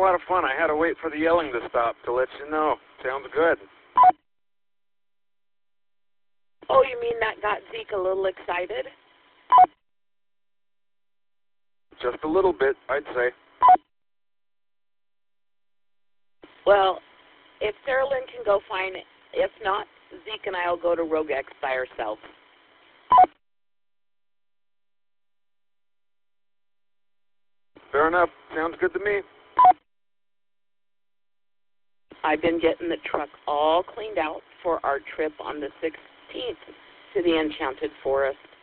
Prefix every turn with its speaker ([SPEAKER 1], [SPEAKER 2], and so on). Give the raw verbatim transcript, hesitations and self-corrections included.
[SPEAKER 1] lot of fun. I had to wait for the yelling to stop to let you know. Sounds good.
[SPEAKER 2] Oh, you mean that got Zeke a little excited?
[SPEAKER 1] Just a little bit, I'd say.
[SPEAKER 2] Well, if Sarah Lynn can go, fine. If not, Zeke and I will go to Rogue X by ourselves.
[SPEAKER 1] Fair enough. Sounds good to me.
[SPEAKER 2] I've been getting the truck all cleaned out for our trip on the sixteenth to the Enchanted Forest.